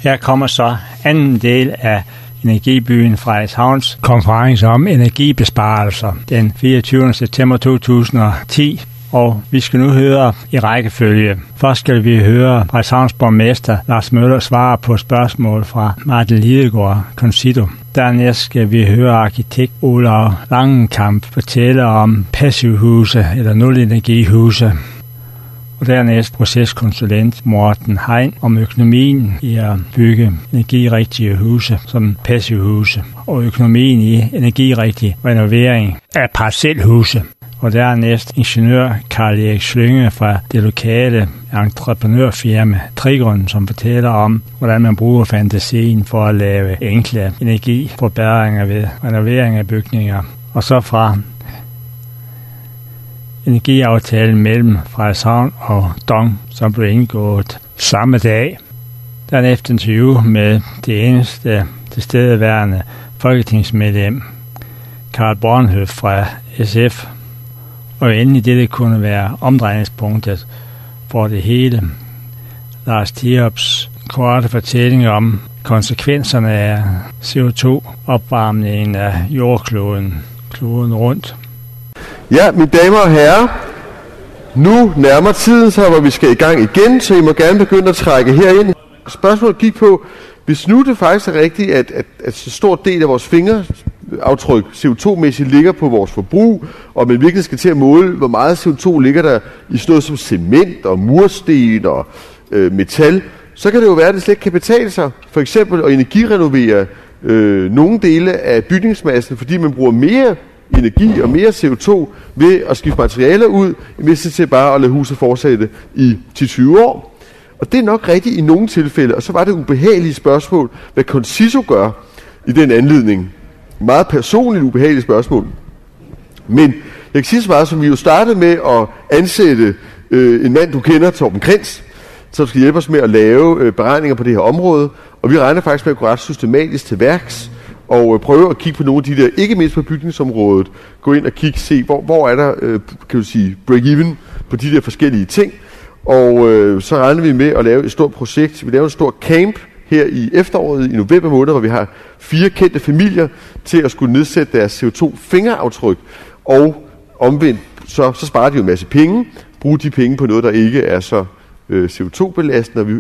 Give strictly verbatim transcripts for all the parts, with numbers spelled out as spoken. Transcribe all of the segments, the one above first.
Her kommer så anden del af Energibyen Frederikshavns konference om energibesparelser den fireogtyvende september to tusind og ti. Og vi skal nu høre i rækkefølge. Først skal vi høre Frederikshavns borgmester Lars Møller svare på spørgsmål fra Martin Lidegaard, Concito. Dernæst skal vi høre arkitekt Olav Langenkamp fortælle om passivhuse eller nulenergihuse. Og dernæst proceskonsulent Morten Hein om økonomien i at bygge energirigtige huse som passivhuse og økonomien i energirigtig renovering af parcelhuse. Og dernæst ingeniør Karl Erik Slynge fra det lokale entreprenørfirma Trigron, som fortæller om, hvordan man bruger fantasien for at lave enkle energiforbedringer ved renovering af bygninger. Og så fra energiaftalen mellem Frederikshavn og Dong, som blev indgået samme dag. Dernæst interview med det eneste tilstedeværende folketingsmedlem, Karl Bornhøft fra S F. Og endelig det, det kunne være omdrejningspunktet for det hele. Lars Thiops korte fortælling om konsekvenserne af C O to opvarmningen af jordkloden, kloden rundt. Ja, mine damer og herrer, nu nærmer tiden sig, hvor vi skal i gang igen, så I må gerne begynde at trække herind. Spørgsmålet gik på, hvis nu det faktisk er rigtigt, at, at, at så stor del af vores fingeraftryk C O to-mæssigt ligger på vores forbrug, og man virkelig skal til at måle, hvor meget C O to ligger der i sådan noget som cement og mursten og øh, metal, så kan det jo være, at det slet ikke kan betale sig, for eksempel at energirenovere øh, nogle dele af bygningsmassen, fordi man bruger mere energi og mere C O to ved at skifte materialer ud, hvis det til bare at lade huset fortsætte i ti til tyve år. Og det er nok rigtigt i nogle tilfælde, og så var det ubehagelige spørgsmål, hvad Concito gør i den anledning. Meget personligt ubehageligt spørgsmål. Men jeg kan sige så meget, som vi jo startede med at ansætte øh, en mand, du kender, Torben Krentz, som skal hjælpe os med at lave øh, beregninger på det her område, og vi regner faktisk med at gå ret systematisk til værks, og øh, prøve at kigge på nogle af de der, ikke mindst på bygningsområdet, gå ind og kigge, se, hvor, hvor er der, øh, kan du sige, break-even på de der forskellige ting. Og øh, så regner vi med at lave et stort projekt. Vi laver en stor camp her i efteråret, i november måned, hvor vi har fire kendte familier til at skulle nedsætte deres C O to-fingeraftryk. Og omvendt, så, så sparer de jo en masse penge. Bruge de penge på noget, der ikke er så øh, C O to-belastende. Og vi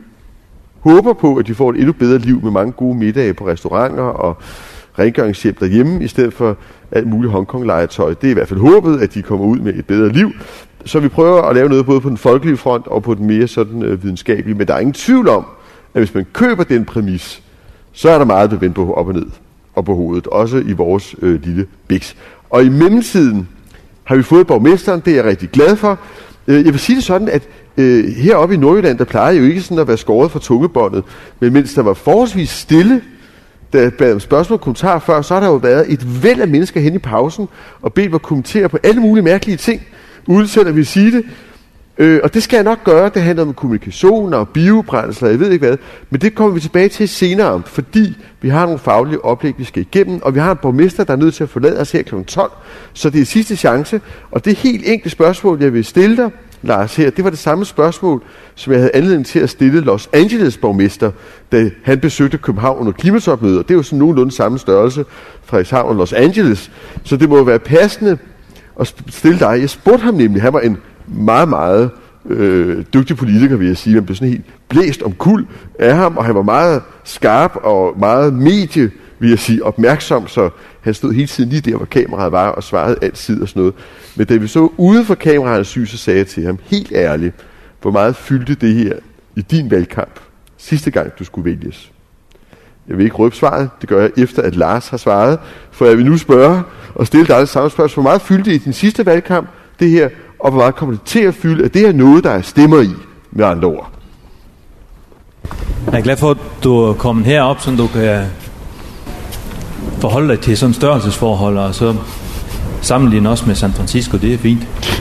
håber på, at de får et endnu bedre liv med mange gode middage på restauranter og rengøringshjælp derhjemme, i stedet for alt muligt Hongkong-legetøj. Det er i hvert fald håbet, at de kommer ud med et bedre liv. Så vi prøver at lave noget både på den folkelige front og på den mere sådan øh, videnskabelige. Men der er ingen tvivl om, at hvis man køber den præmis, så er der meget, der vender på op og ned og på hovedet. Også i vores øh, lille biks. Og i mellemtiden har vi fået borgmesteren, det er jeg rigtig glad for. Øh, jeg vil sige det sådan, at øh, heroppe i Nordjylland, der plejer jo ikke sådan at være skåret fra tungebåndet. Men mens der var forholdsvis stille, da jeg bad om spørgsmål og kommentarer før, så har der jo været et væld af mennesker hen i pausen og bedt mig at kommentere på alle mulige mærkelige ting, uden selv at vi sige det. Øh, og det skal jeg nok gøre. Det handler om kommunikation og biobrændsler, jeg ved ikke hvad. Men det kommer vi tilbage til senere, fordi vi har nogle faglige oplæg, vi skal igennem, og vi har en borgmester, der er nødt til at forlade os her klokken tolv. Så det er sidste chance. Og det helt enkle spørgsmål, jeg vil stille dig, Lars, her, det var det samme spørgsmål, som jeg havde anledning til at stille Los Angeles borgmester, da han besøgte København under klimatopmødet. Og det er jo sådan nogenlunde samme størrelse fra Frederikshavn og Los Angeles. Så det må jo være passende at stille dig. Jeg spurgte ham nemlig, han var en meget, meget øh, dygtig politiker, vil jeg sige. Han blev sådan helt blæst om kul af ham, og han var meget skarp og meget medie, vil jeg sige, opmærksom, så han stod hele tiden lige der, hvor kameraet var, og svarede altid og sådan noget. Men da vi så ude for kameraets syn, så sagde jeg til ham, helt ærligt, hvor meget fyldte det her i din valgkamp, sidste gang du skulle vælges? Jeg vil ikke røbe svaret, det gør jeg efter, at Lars har svaret, for jeg vil nu spørge og stille dig det samme spørgsmål. Hvor meget fyldte i din sidste valgkamp det her, og hvor meget kommer det til at fylde? Er det her noget, der er stemmer i, med andre ord? Jeg er glad for, at du er kommet herop, så du kan forholde dig til sådan størrelsesforhold, og så sammenligne også med San Francisco, det er fint.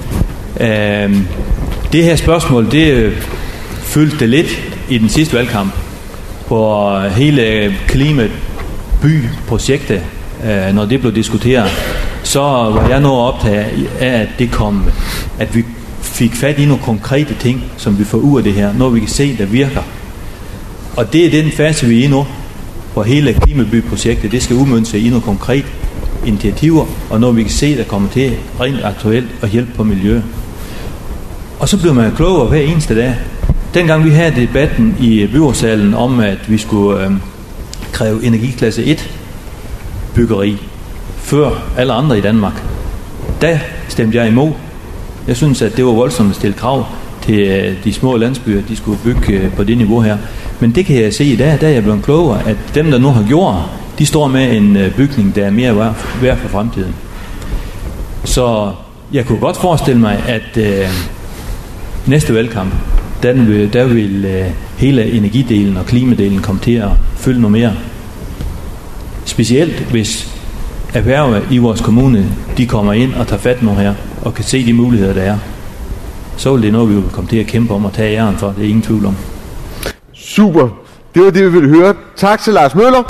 Øhm, det her spørgsmål, det fyldte lidt i den sidste valgkamp, hvor hele klimabyprojektet, øh, når det blev diskuteret, så var jeg nået optaget af, at det kom, at vi fik fat i nogle konkrete ting, som vi får ud af det her, når vi kan se, der virker. Og det er den fase, vi er i nu, hvor hele klimabyprojektet, det skal udmønte sig i nogle konkrete initiativer, og når vi kan se, der kommer til rent aktuelt at hjælpe på miljø. Og så bliver man klogere hver eneste dag. Dengang vi havde debatten i byrådssalen om, at vi skulle øh, kræve energiklasse et byggeri før alle andre i Danmark, der stemte jeg imod. Jeg synes, at det var voldsomt at stille krav til øh, de små landsbyer, de skulle bygge øh, på det niveau her. Men det kan jeg se i dag, der er jeg blevet klogere, at dem, der nu har gjort, de står med en øh, bygning, der er mere værd, værd for fremtiden. Så jeg kunne godt forestille mig, at øh, næste valgkamp, der vil, der vil øh, hele energidelen og klimadelen komme til at fylde noget mere. Specielt hvis erhvervet i vores kommune, de kommer ind og tager fat nu her, og kan se de muligheder, der er. Så vil det noget, vi vil komme til at kæmpe om og tage æren for. Det er ingen tvivl om. Super. Det var det, vi ville høre. Tak til Lars Møller.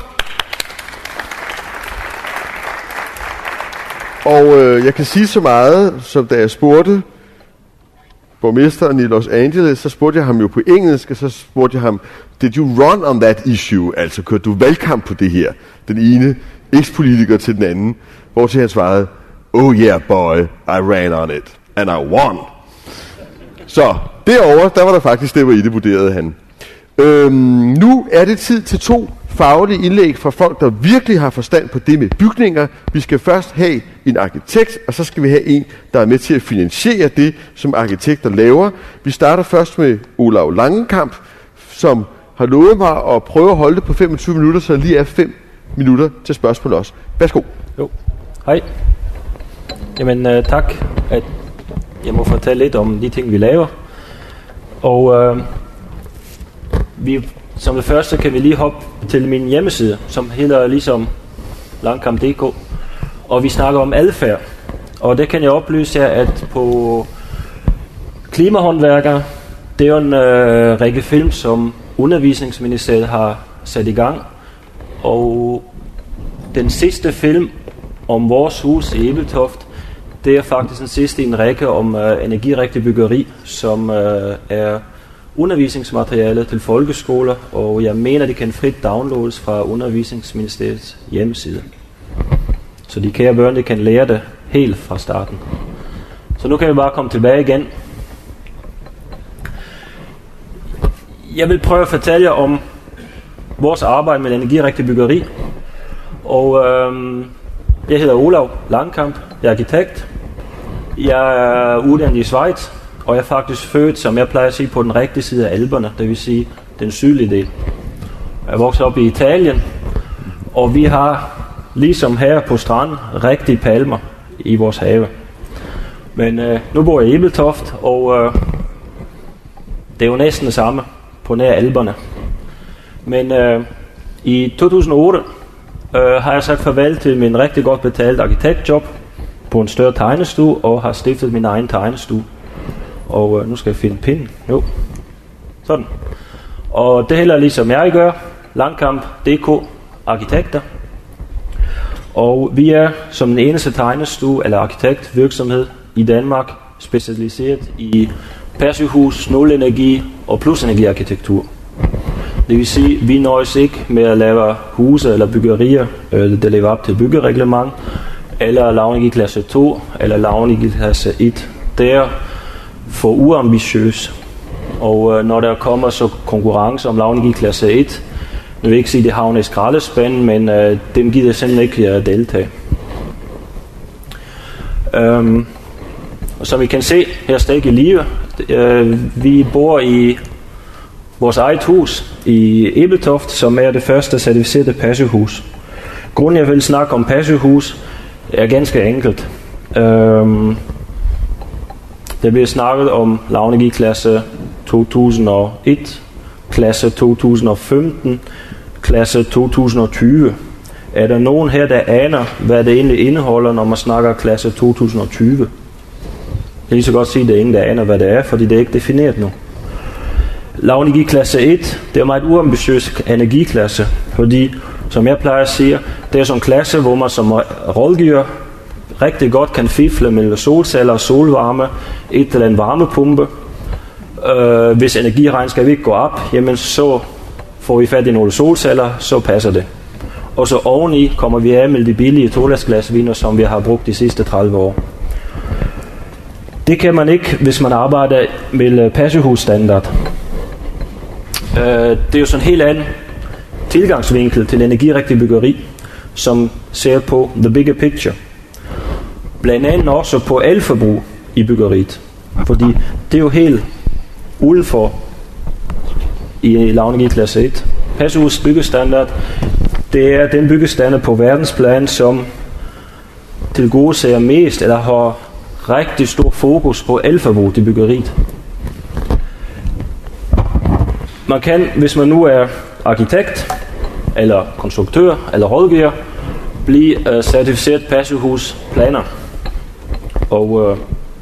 Og øh, jeg kan sige så meget, som da jeg spurgte borgmesteren i Los Angeles, så spurgte jeg ham jo på engelsk, og så spurgte jeg ham, did you run on that issue? Altså, kørte du valgkamp på det her? Den ene eks-politiker til den anden, hvor til han svarede, oh yeah boy, I ran on it, and I won. Så derovre, der var der faktisk stemmer i det, vurderede han. Øhm, nu er det tid til to faglige indlæg fra folk, der virkelig har forstand på det med bygninger. Vi skal først have en arkitekt, og så skal vi have en, der er med til at finansiere det, som arkitekter laver. Vi starter først med Olav Langenkamp, som har lovet mig at prøve at holde det på femogtyve minutter, så lige er fem minutter til spørgsmål også. Værsgo. Jo, hej. Jamen øh, tak, at jeg må fortælle lidt om de ting, vi laver. Og øh, vi, som det første kan vi lige hoppe til min hjemmeside, som hedder ligesom Langkamp punktum d k. Og vi snakker om adfærd. Og det kan jeg oplyse jer, at på Klimahåndværker, det er en øh, række film, som Undervisningsministeriet har sat i gang. Og den sidste film om vores hus i Ebeltoft, det er faktisk den sidste i en række om øh, energirigtig byggeri, som øh, er undervisningsmateriale til folkeskoler, og jeg mener, de kan frit downloades fra Undervisningsministeriets hjemmeside. Så de kære børn, de kan lære det helt fra starten. Så nu kan vi bare komme tilbage igen. Jeg vil prøve at fortælle jer om vores arbejde med energirigtig byggeri. Og øhm, jeg hedder Olav Langenkamp, jeg er arkitekt. Jeg er uddannet i Schweiz, og jeg er faktisk født, som jeg plejer at sige, på den rigtige side af Alperne, det vil sige den sydlige del. Jeg er vokset op i Italien, og vi har, ligesom her på stranden, rigtige palmer i vores have. Men øh, nu bor jeg i Ebeltoft, og øh, det er jo næsten det samme på nær Alperne. Men øh, i to tusind og otte øh, har jeg sagt farvel til min rigtig godt betalt arkitektjob på en større tegnestue, og har stiftet min egen tegnestue. Og øh, nu skal jeg finde pinden. Jo, sådan. Og det heller ligesom jeg gør, Langkamp punktum d k, arkitekter. Og vi er som den eneste tegnestue eller arkitektvirksomhed i Danmark specialiseret i passivhus, nulenergi og plusenergiarkitektur. Det vil sige, at vi nøjes ikke med at lave huse eller byggerier, der lever op til byggereglement, eller lavning i klasse to, eller lavning i klasse et. Det er for uambitiøs. Og øh, når der kommer så konkurrence om lavning i klasse et, jeg vil ikke sige, at det havner i skraldespanden, men øh, dem gider simpelthen ikke at deltage. Øhm, og som I kan se, her stadig i live, øh, vi bor i vores eget hus i Ebeltoft, som er det første certificerede passivhus. Grunden jeg vil snakke om passivhus er ganske enkelt. Øhm, der bliver snakket om lavning i klasse to tusind og et, klasse to tusind og femten, klasse to tusind og tyve. Er der nogen her, der aner, hvad det egentlig indeholder, når man snakker klasse to tusind og tyve? Jeg kan lige så godt sige, at det er ingen, der aner, hvad det er, fordi det er ikke defineret nu. Lavning i klasse et, det er meget uambitiøs energiklasse, fordi, som jeg plejer at sige, det er sådan en klasse, hvor man som rådgiver rigtig godt kan fifle med solceller og solvarme, et eller andet varmepumpe. Øh, hvis energiregnskabet ikke går op, jamen så får vi fat i nogle solceller, så passer det. Og så oveni kommer vi af med de billige tolasglasviner, som vi har brugt de sidste tredive år. Det kan man ikke, hvis man arbejder med passivhusstandard. Det er jo sådan en helt anden tilgangsvinkel til energirigtig byggeri, som ser på the bigger picture. Blandt andet også på elforbrug i byggeriet. Fordi det er jo helt udenfor i lavenergiklasse et. Passivhus byggestandard, det er den byggestandard på verdensplan, som tilgodeser mest, eller har rigtig stor fokus på elforbrug i byggeriet. Man kan, hvis man nu er arkitekt, eller konstruktør, eller rådgiver, blive uh, certificeret passivhusplaner. Og uh,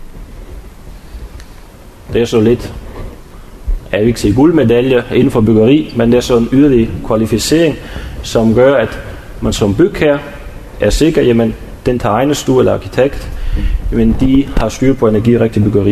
det er så lidt, jeg vil ikke sige guldmedalje inden for byggeri, men det er sådan en yderligere kvalificering, som gør, at man som bygherre er sikker, jamen den tegnestue eller arkitekt, jamen de har styr på energirigtig byggeri.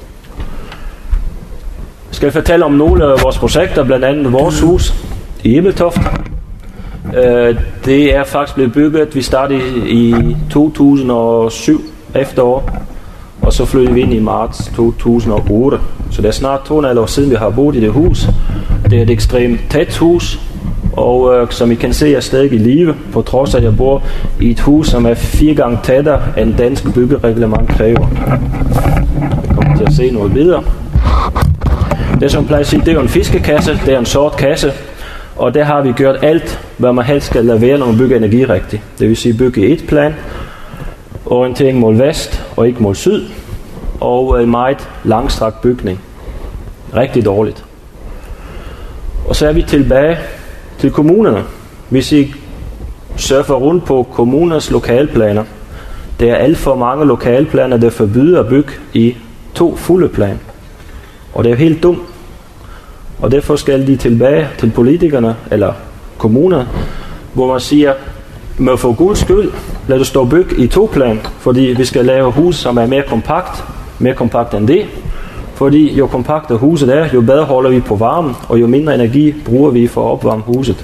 Jeg skal fortælle om nogle af vores projekter, blandt andet vores hus i Ebeltoft. Det er faktisk blevet bygget, vi startede i to tusind og syv efterår, og så flyttede vi ind i marts to tusind og otte. Så det er snart to komma fem år siden, vi har boet i det hus. Det er et ekstremt tæt hus, og øh, som I kan se, er jeg stadig i live, på trods af, at jeg bor i et hus, som er fire gange tættere, end dansk byggereglement kræver. Jeg kommer til at se noget videre. Det som plejer at sige, det er jo en fiskekasse, det er en sort kasse, og der har vi gjort alt, hvad man helst skal levere, når man bygger energirigtigt. Det vil sige bygge i et plan, orientering mod vest og ikke mod syd, og en meget langstrakt bygning. Rigtig dårligt. Og så er vi tilbage til kommunerne. Hvis I surfer rundt på kommunernes lokalplaner, der er alt for mange lokalplaner, der forbyder at bygge i to fulde plan. Og det er helt dumt. Og derfor skal de tilbage til politikerne, eller kommunerne, hvor man siger, med for guds skyld, lad det stå bygge i to plan, fordi vi skal lave hus, som er mere kompakt, mere kompakt end det. Fordi jo kompaktere huset er, jo bedre holder vi på varmen, og jo mindre energi bruger vi for at opvarme huset.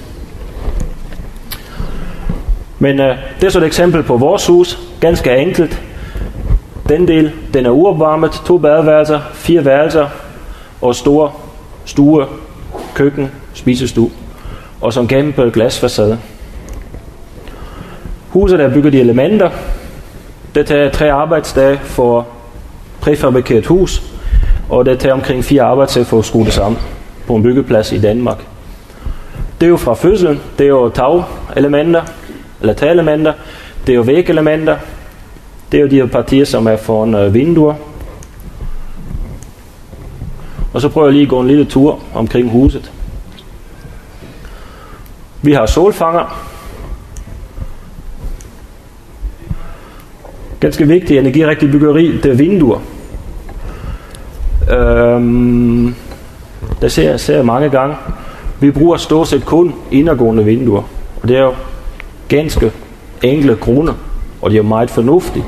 Men øh, det er så et eksempel på vores hus, ganske enkelt. Den del, den er uopvarmet, to badeværelser, fire værelser og store stue, køkken, spisestue, og som kæmpe glasfacade. Huset er bygget i elementer. Det tager tre arbejdsdage for præfabrikeret hus, og det tager omkring fire arbejdsdage for at skrue det sammen på en byggeplads i Danmark. Det er jo fra fødslen, det er jo tagelementer, eller tagelementer, det er jo vægelementer, det er jo de her partier, som er foran vinduer. Og så prøver jeg lige at gå en lille tur omkring huset. Vi har solfanger. Ganske vigtigt energirigtigt byggeri, det er vinduer. Øhm, der ser jeg ser mange gange. Vi bruger stort set kun indergående vinduer. Og det er jo ganske enkle grunde, og det er jo meget fornuftigt.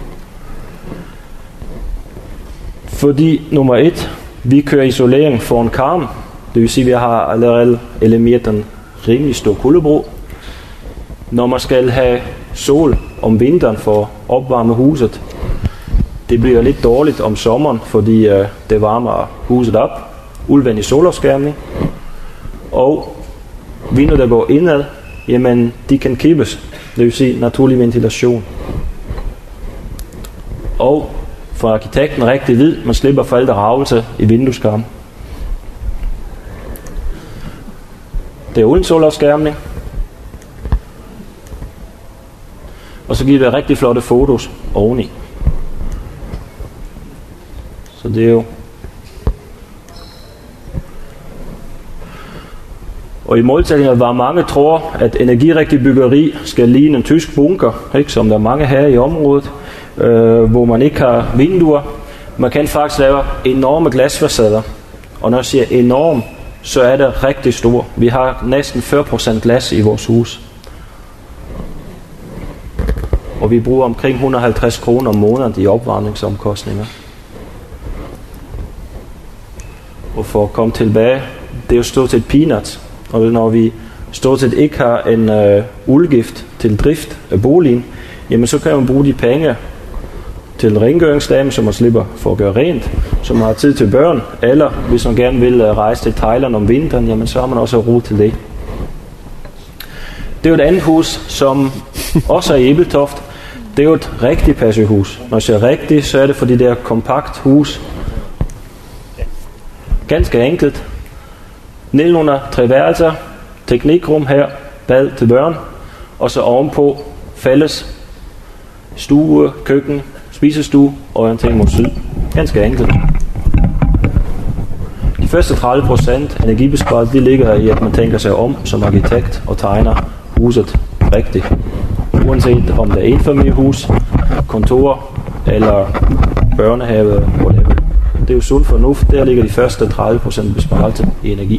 Fordi nummer et, vi kører isolering for en karm. Det vil sige, at vi har allerede elimineret en rimelig stor kuldebrug. Når man skal have sol om vinteren for at opvarme huset, det bliver lidt dårligt om sommeren, fordi øh, det varmer huset op. Udvendig solopskærmning. Og vinduer, der går indad, jamen de kan kippes. Det vil sige naturlig ventilation. Og for arkitekten rigtig vid, man slipper for alt ravelse i vindueskarmen. Det er uden solopskærmning. Og så giver det rigtig flotte fotos oveni. Så det er jo... Og i måltællingen var mange tror, at energirigtig byggeri skal ligne en tysk bunker, ikke? Som der er mange her i området, øh, hvor man ikke har vinduer. Man kan faktisk lave enorme glasfacader. Og når jeg siger enorm, så er det rigtig stor. Vi har næsten fyrre procent glas i vores hus. Og vi bruger omkring et hundrede og halvtreds kroner om måneden i opvarmningsomkostninger. Og for at komme tilbage, det er jo stort set peanuts. Og når vi stort set ikke har en øh, udgift til drift af boligen, jamen så kan man bruge de penge til en rengøringsdame, som man slipper for at gøre rent, som har tid til børn, eller hvis man gerne vil øh, rejse til Thailand om vinteren, jamen så har man også råd til det. Det er jo et andet hus, som også er i Ebeltoft. Det er jo et rigtigt passivhus. Når jeg siger rigtigt, så er det fordi det er et kompakt hus. Ganske enkelt. nitten hundrede tre værelser, teknikrum her, bad til børn, og så ovenpå fælles stue, køkken, spisestue, orientering mod syd. Ganske enkelt. De første tredive procent energibesparelse, de ligger i, at man tænker sig om som arkitekt og tegner huset rigtigt. Uanset om det er enfamiliehus, kontor eller børnehave, whatever. Det er jo sund fornuft, der ligger de første tredive procent besparelse i energi.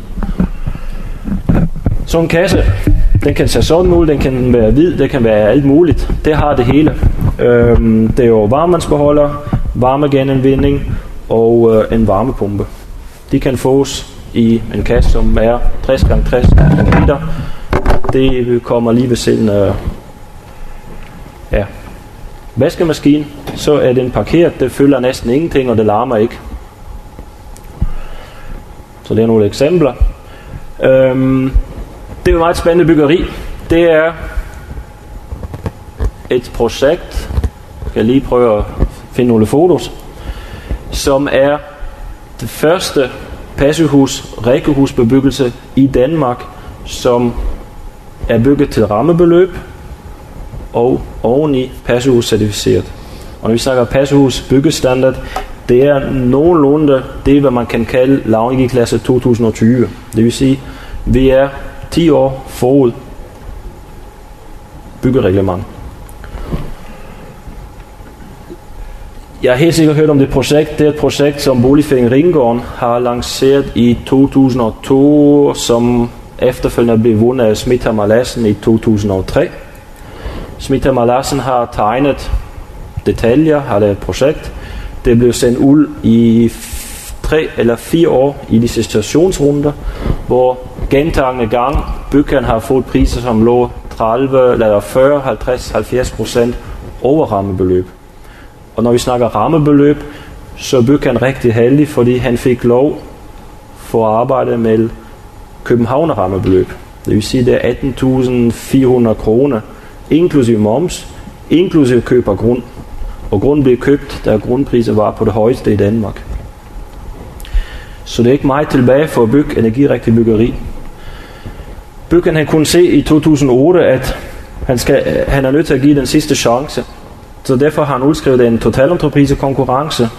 Så en kasse, den kan se sådan ud, den kan være hvid, det kan være alt muligt. Det har det hele. Øhm, det er jo varmevandsbeholder, varmegenindvinding og øh, en varmepumpe. De kan fås i en kasse, som er tres gange tres meter. Det kommer lige ved siden af ja, vaskemaskinen. Så er den parkeret, det fylder næsten ingenting, og det larmer ikke. Så det er nogle eksempler. Øhm, det er jo et meget spændende byggeri. Det er et projekt, jeg skal lige prøve at finde nogle fotos, som er det første passivhus, rækkehusbebyggelse i Danmark, som er bygget til rammebeløb og oveni passivhus certificeret. Og når vi snakker passivhus byggestandard, det er nogenlunde det, hvad man kan kalde lavenergiklasse to tusind og tyve. Det vil sige, vi er ti år forud byggereglement. Jeg har helt sikkert hørt om det projekt. Det er et projekt, som Boligforeningen Ringgården har lanceret i to tusind og to, som efterfølgende blev vundet af Smitham og Lassen i to tusind og tre. Smitham og Lassen har tegnet detaljer, har lavet et projekt. Det blev sendt ud i tre eller fire år i de stationsrunder, hvor gentagende gang byggeren har fået priser, som lå tredive, eller fyrre, halvtreds, halvfjerds procent over rammebeløb. Og når vi snakker rammebeløb, så byggeren rigtig heldig, fordi han fik lov for at arbejde med København rammebeløb. Det vil sige, det er atten tusind fire hundrede kroner, inklusive moms, inklusive køb af grund. Og grunden blev købt, da grundpriser var på det højeste i Danmark. Så det er ikke meget tilbage for at bygge energirigtig byggeri. Byggeren han kunne se i to tusind og otte, at han, skal, han er nødt til at give den sidste chance. Så derfor har han udskrevet en totalentreprise-konkurrence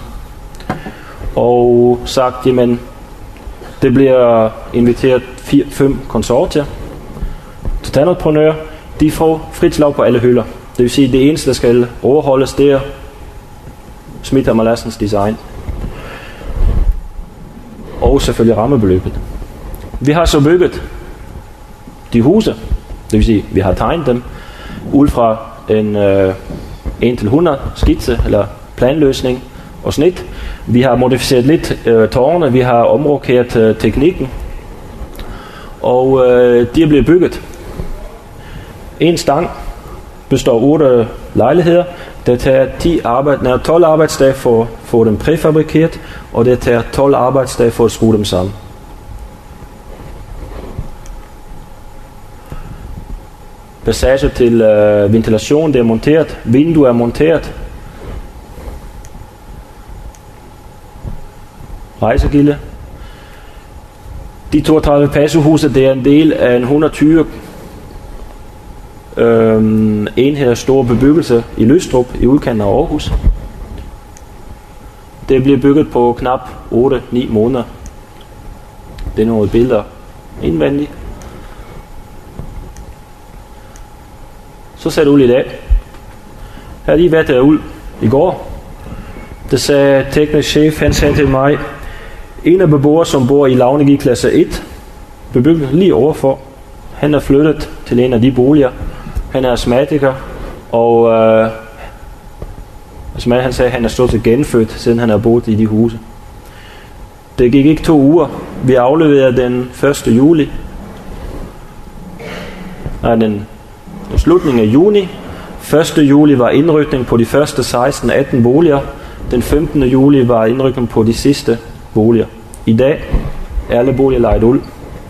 og sagt, jamen, det bliver inviteret fire, fem konsortier. Totalentreprenører, de får frit slag på alle hylder. Det vil sige, det eneste, der skal overholdes, det er Smitham og Lassens design. Og selvfølgelig rammebeløbet. Vi har så bygget de huse, det vil sige, vi har tegnet dem ud fra en øh, en til hundrede skitse eller planløsning og snit. Vi har modificeret lidt øh, tårne, vi har omrokeret øh, teknikken, og øh, de er blevet bygget. En stang består af otte lejligheder. Det tager ti arbejde, nej, tolv arbejdsdage for at få dem præfabrikeret, og det tager tolv arbejdsdage for at skrue dem sammen. Passage til øh, ventilation, det er monteret. Vinduer er monteret. Rejsegilde. De toogtredive passivhuse, det er en del af en et hundrede og tyve øhm, enheder store bebyggelse i Løstrup i udkanten af Aarhus. Det bliver bygget på knap otte til ni måneder. Det er nogle billeder indvendigt. Så ser det ud i dag. Jeg har lige været derud i går. Det sagde teknisk chef, han sagde til mig, en af beboere, som bor i lavenergiklasse et, bebygget lige overfor, han er flyttet til en af de boliger. Han er astmatiker, og øh, astmatiker, han sagde, at han er stået til genfødt, siden han har boet i de huse. Det gik ikke to uger. Vi afleverede den første juli. nej, den slutningen af juni. første juli var indrykning på de første seksten atten boliger. Den femtende juli var indrykning på de sidste boliger. I dag er alle boliger lejet ud.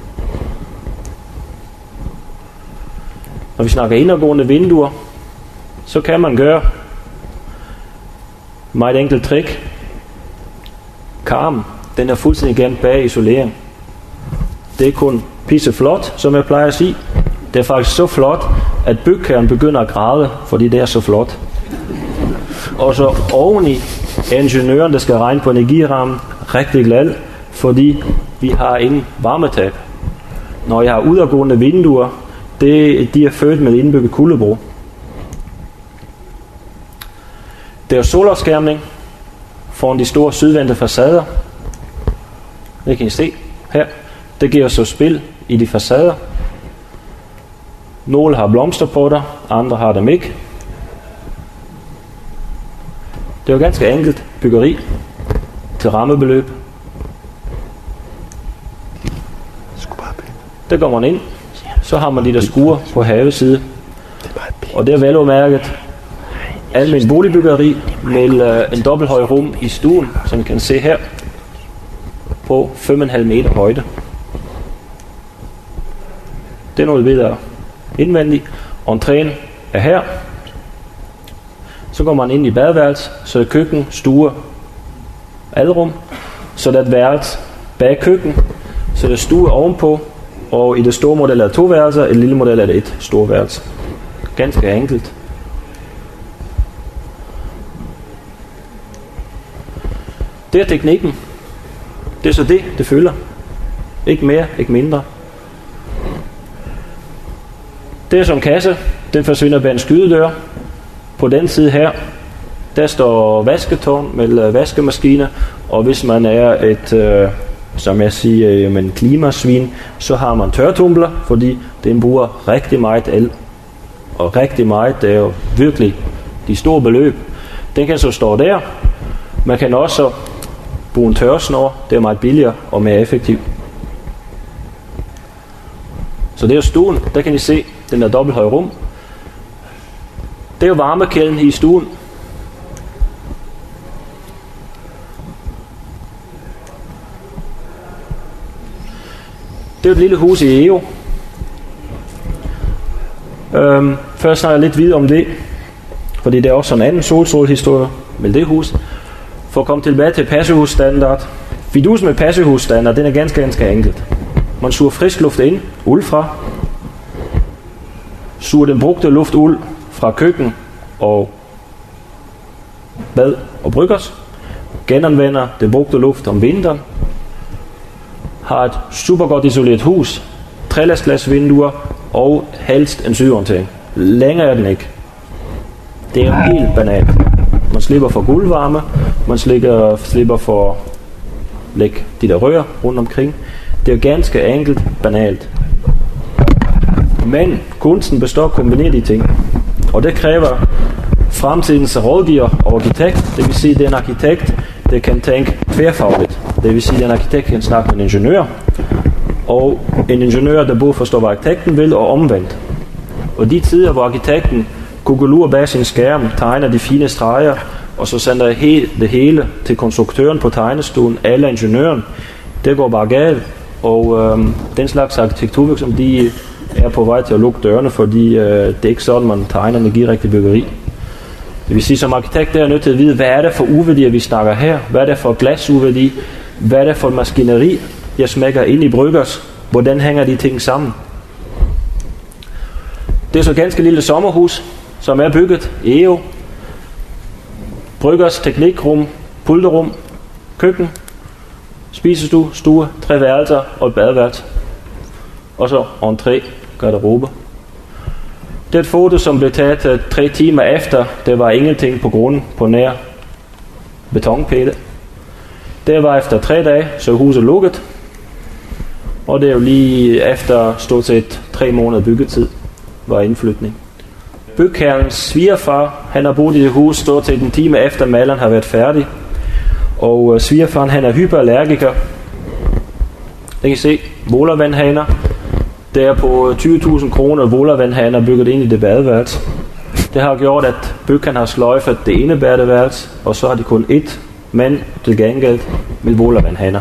Når vi snakker indergående vinduer, så kan man gøre meget enkelt trick. Karmen, den er fuldstændig gemt bag isolering. Det er kun pisse flot, som jeg plejer at sige. Det er faktisk så flot, at bygherren begynder at græde, fordi det er så flot. Og så oveni er ingeniøren, der skal regne på energirammen, rigtig glad, fordi vi har ingen varmetab. Når jeg har udadgående vinduer, det, de er født med indbygget kuldebro. Det er solafskærmning foran de store sydvendte facader. Det kan I se her. Det giver så spil i de facader. Nogle har blomsterpotter, andre har dem ikke. Det er jo ganske enkelt byggeri til rammebeløb. Der går man ind, så har man de der skure på haveside. Og det er vel udmærket almen boligbyggeri med en dobbelthøj rum i stuen, som I kan se her, på fem komma fem meter højde. Det er noget videre indvendigt. Entréen er her. Så går man ind i badeværelse, så er køkken, stue, alrum. Så der er et værelse bag køkken, så der er stue ovenpå, og i det store model er der to værelser, i det lille model er der et stort værelse. Ganske enkelt. Det er teknikken. Det er så det, det følger. Ikke mere, ikke mindre. Det er som kasse. Den forsvinder bag en skydedør. På den side her, der står vasketårn med vaskemaskiner. Og hvis man er et, øh, som jeg siger, øh, en klimasvin, så har man tørretumbler, fordi den bruger rigtig meget el. Og rigtig meget, det er jo virkelig de store beløb. Den kan så stå der. Man kan også bruge en tørresnor. Det er meget billigere og mere effektivt. Så det er stuen. Der kan I se den der dobbelthøje rum. Det er jo varmekælden i stuen. Det er jo et lille hus i E O. Øhm, først snakker jeg lidt videre om det, fordi det er også en anden solstrålehistorie med det hus. For at komme tilbage til passivhusstandard. Fidusen med passivhusstandard, den er ganske, ganske enkelt. Man suger frisk luft ind, uld fra. Suger den brugte luft ud fra køkken og bad og bryggers. Genanvender det brugte luft om vinteren. Har et super godt isoleret hus. Trelastglasvinduer og helst en sydorientering. Længere er den ikke. Det er helt banalt. Man slipper for gulvvarme. Man slipper, slipper for lægge de der rør rundt omkring. Det er jo ganske enkelt banalt. Men kunsten består af at kombinere de ting. Og det kræver fremtidens rådgiver og arkitekt. Det vil sige, at det er en arkitekt, der kan tænke tværfagligt. Det vil sige, at en arkitekt kan snakke med en ingeniør. Og en ingeniør, der både forstår, hvad arkitekten vil, og omvendt. Og de tider, hvor arkitekten kunne gå lure bag sin skærm, tegner de fine streger, og så sender he- det hele til konstruktøren på tegnestuen, eller ingeniøren, det går bare galt. Og øhm, den slags arkitekturvirksomhed, de er på vej til at lukke dørene, fordi øh, det er ikke sådan, man tegner energirigtig byggeri. Det vil sige, som arkitekt er jeg nødt til at vide, hvad er det for uværdier, vi snakker her? Hvad er det for glasuværdi? Hvad er det for maskineri, jeg smækker ind i bryggers? Hvordan hænger de ting sammen? Det er så et ganske lille sommerhus, som er bygget i E O. Bryggers, teknikrum, pulterum, køkken, spisestue, stue, tre værelser og et badeværelse. Og så entré, garderobe. Det er et foto, som blev taget tre timer efter. Det var ingenting på grunden på nær betonpæle. Det var efter tre dage, så huset lukket. Og det er jo lige efter stort set tre måneder byggetid var indflytning. Bygherrens svigerfar, han har boet i det hus stort set en time efter maleren har været færdig. Og svigerfaren, han er hyperallergiker. Det kan I se, molervandhaner. Det er på tyve tusind kroner, Volavand han har bygget ind i det badeværelse. Det har gjort, at byggeren har sløjfet det ene badeværelse, og så har de kun ét mand til gengæld med Volavand haner.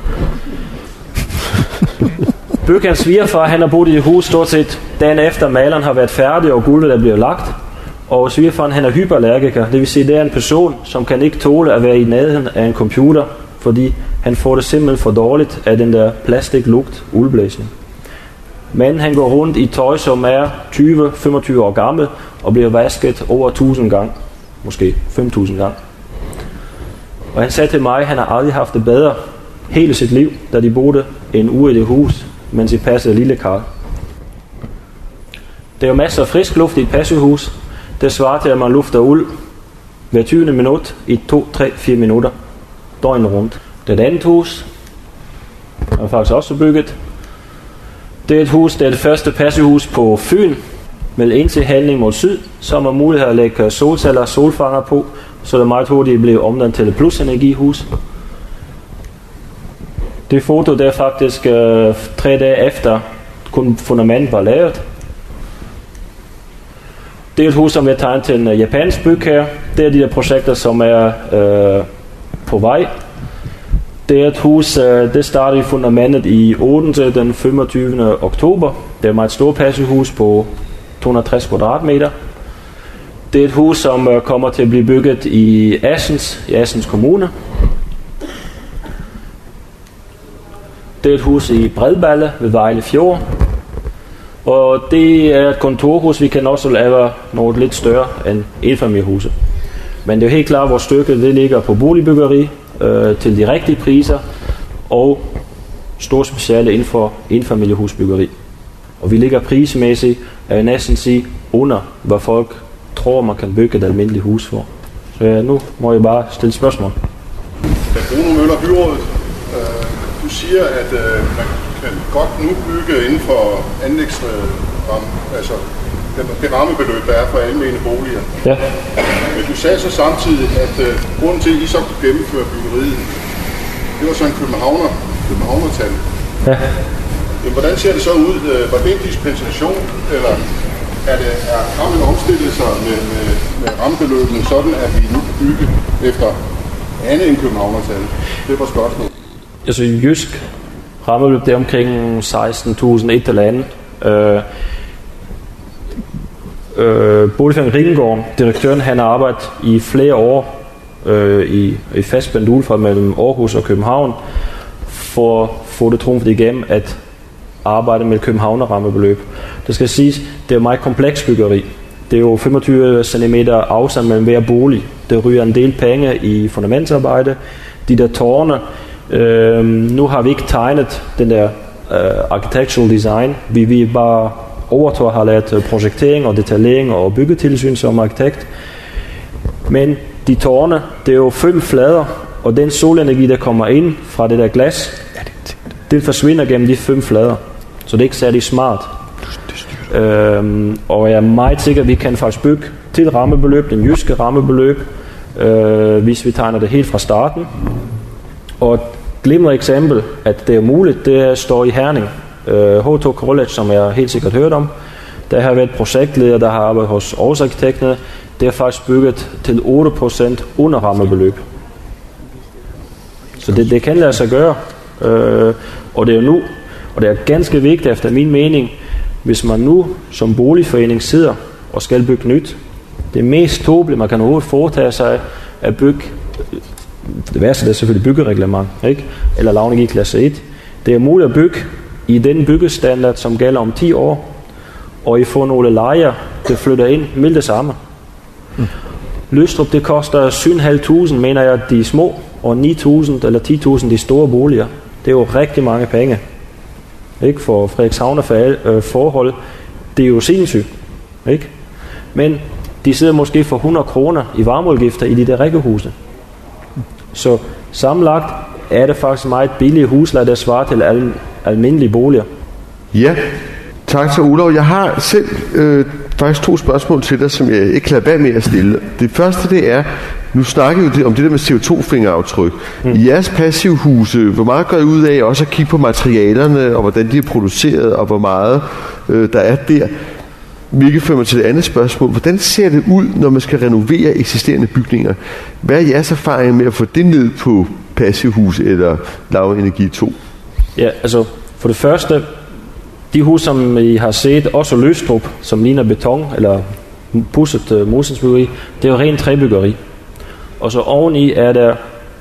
Byggerens svigerfar, han har boet i det hus stort set dagen efter maleren har været færdig, og gulvet er blevet lagt. Og svigerfaren, han er hyperallergiker, det vil sige, det er en person, som kan ikke tåle at være i nærheden af en computer, fordi han får det simpelthen for dårligt af den der plastiklugt, uldblæsning. Men han går rundt i tøj, som er tyve til femogtyve år gammel, og bliver vasket over tusind gange, måske fem tusind gange. Og han sagde til mig, at han har aldrig haft det bedre hele sit liv, da de boede en uge i det hus, mens de passede lille Karl. Der er jo masser af frisk luft i et passivhus. Det svarer til, at man lufter uld hver tyvende minut i to, tre, fire minutter døgnet rundt. Det er et andet hus, der er faktisk også bygget. Det er et hus, det er det første passivhus på Fyn, med indtilhandling mod syd, så man mulighed at lægge solceller og solfanger på, så det meget hurtigt bliver omdannet til et plusenergihus. Det foto der er faktisk øh, tre dage efter kun fundamentet var lavet. Det er et hus, som er tegnet til en uh, japansk bygherre. Det er de der projekter, som er øh, på vej. Det er et hus, øh, det startede i fundamentet i Odense den femogtyvende oktober. Det er et meget stort passivhus på to hundrede og tres kvadratmeter. Det er et hus, som øh, kommer til at blive bygget i Assens, i Assens Kommune. Det er et hus i Bredballe ved Vejle Fjord. Og det er et kontorhus, vi kan også lave noget lidt større end enfamiliehuse. Men det er jo helt klart, hvor stykket det ligger på boligbyggeri øh, til de rigtige priser og store speciale inden for enfamiliehusbyggeri. Og vi ligger prismæssigt, jeg vil næsten sige, under hvad folk tror, man kan bygge et almindeligt hus for. Så ja, nu må jeg bare stille spørgsmål. Bruno Møller, byrådet. Øh, du siger, at øh, man kan godt nu bygge inden for anlægsramme, altså det, det rammebeløb, der er for almene boliger. Ja. Men du sagde så samtidig, at øh, grunden til, at I så kunne gennemføre byggeriet, det var så en københavner, københavnertal. Ja. Men hvordan ser det så ud? Var det en dispensation, eller er, det, er rammen omstillet sig med, med, med rammebeløbene, sådan at vi nu kan bygge efter andet end københavnertal? Det var spørgsmålet. Altså jysk rammebeløb, det er omkring seksten tusind et eller andet. Øh, øh, Boligforeningen Ringegården, direktøren, han har arbejdet i flere år øh, i, i fast pendul mellem Aarhus og København for at få det trumfet igennem at arbejde med Københavner rammebeløb. Det skal siges, det er meget kompleks byggeri. Det er jo femogtyve centimeter afstand mellem hver bolig. Det ryger en del penge i fundamentsarbejde. De der tårne, øh, nu har vi ikke tegnet den der øh, architectural design. Vi vi bare overtog har lavet projektering og detaljering og byggetilsyn som arkitekt. Men de tårne, det er jo fem flader, og den solenergi, der kommer ind fra det der glas, det forsvinder gennem de fem flader. Så det er ikke særlig smart. Øhm, og jeg er meget sikker, at vi kan faktisk bygge til rammebeløb, den jyske rammebeløb, øh, hvis vi tegner det helt fra starten. Og et glimrende eksempel, at det er muligt, det står i Herning. Øh, H to College, som jeg helt sikkert hørt om. Der har været projektleder, der har arbejdet hos Aarhus Arkitekterne. Det er faktisk bygget til otte procent under rammebeløb. Så det, det kan lade sig gøre. Øh, og det er nu, og det er ganske vigtigt efter min mening, hvis man nu som boligforening sidder og skal bygge nyt. Det mest tåbelige, man kan overhovedet foretage sig, at bygge, det værste det er selvfølgelig byggereglement, ikke? Eller lavning i klasse et. Det er muligt at bygge i den byggestandard, som gælder om ti år, og I får nogle lejer, der flytter ind med det samme. Mm. Lystrup, det koster syv tusind fem hundrede, mener jeg, de små, og ni tusind eller ti tusind de store boliger. Det er jo rigtig mange penge. Ikke for Frederikshavn og for øh, forhold. Det er jo sindssygt. Ikke? Men de sidder måske for hundrede kroner i varmeudgifter i de der rækkehuse. Så sammenlagt er det faktisk meget billige husleje, der svarer til al- almindelige boliger. Ja, tak til Olav. Jeg har selv øh, faktisk to spørgsmål til dig, som jeg ikke kan lade være med at stille. Det første det er, Nu snakker vi jo om det der med C O to fingeraftryk. Mm. I jeres passivhuse, hvor meget gør I ud af også at kigge på materialerne, og hvordan de er produceret, og hvor meget øh, der er der? Hvilket fører mig til et andet spørgsmål. Hvordan ser det ud, når man skal renovere eksisterende bygninger? Hvad er jeres erfaring med at få det ned på passivhus eller lavenergi to? Ja, altså for det første, de hus, som I har set, også Løstrup, som ligner beton eller pudset uh, murstensbyggeri, det er jo rent træbyggeri. Og så oveni er der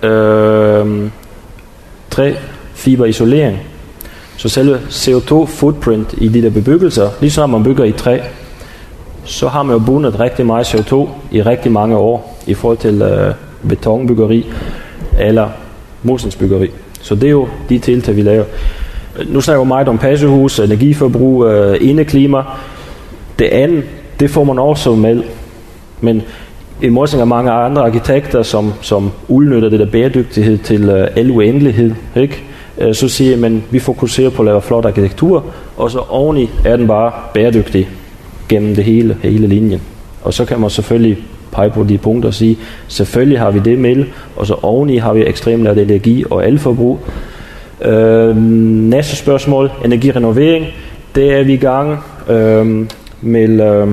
øh, træfiberisolering. Så selve C O to footprint i de der bebyggelser, ligesom når man bygger i træ, så har man jo bundet rigtig meget C O to i rigtig mange år i forhold til øh, betonbyggeri eller murstensbyggeri. Så det er jo de tiltag, vi laver. Nu snakker jeg meget om passivhus, energiforbrug, øh, indeklima. Det andet, det får man også med. Men i modsætning af mange andre arkitekter, som, som udnytter det der bæredygtighed til øh, al uendelighed, ikke? Øh, så siger jeg, at vi fokuserer på at lave flot arkitektur, og så oveni er den bare bæredygtig gennem det hele, hele linjen. Og så kan man selvfølgelig pege på de punkter og sige, selvfølgelig har vi det med, og så oveni har vi ekstremt lavt energi og elforbrug. Øh, næste spørgsmål, energirenovering, det er vi i gang øh, med, øh,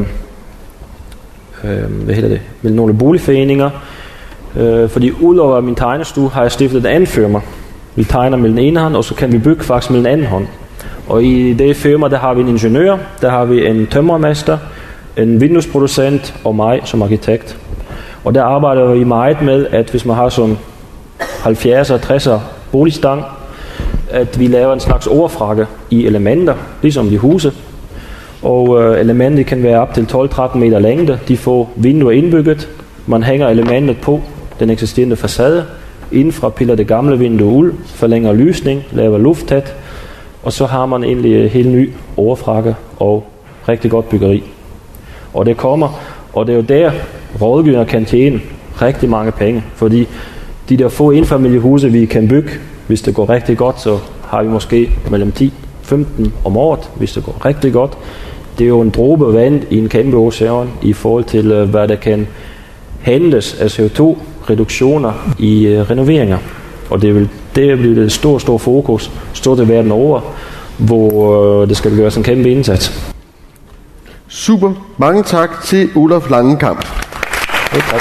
øh, hvad hedder det, med nogle boligforeninger, øh, fordi udover min tegnestue har jeg stiftet en anden firma. Vi tegner med den ene hånd, og så kan vi bygge faktisk med den anden hånd. Og i det firma, der har vi en ingeniør, der har vi en tømrermester, en vinduesproducent og mig som arkitekt. Og der arbejder vi meget med, at hvis man har sådan halvfjerdser, tresser boligstang, at vi laver en slags overfrakke i elementer, ligesom de huse. Og øh, elementet kan være op til tolv til tretten meter længde. De får vinduer indbygget. Man hænger elementet på den eksisterende facade. Indenfra piller det gamle vindue ud, forlænger lysning, laver lufttæt. Og så har man egentlig en helt ny overfrakke og rigtig godt byggeri. Og det kommer, og det er jo der, rådgiver kan tjene rigtig mange penge. Fordi de der få enfamiliehuse, vi kan bygge, hvis det går rigtig godt, så har vi måske mellem ti og femten om året, hvis det går rigtig godt. Det er jo en dråbe vand i en kæmpe ocean i forhold til, hvad der kan handles af C O to reduktioner i uh, renoveringer. Og det vil det bliver et stort, stort fokus, stort i verden over, hvor uh, det skal gøres en kæmpe indsats. Super. Mange tak til Olaf Langenkamp. Ja, tak.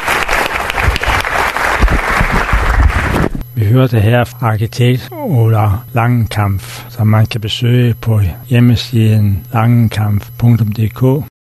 Vi hørte her fra arkitekt Olaf Langenkamp, som man kan besøge på hjemmesiden langenkamp punktum d k.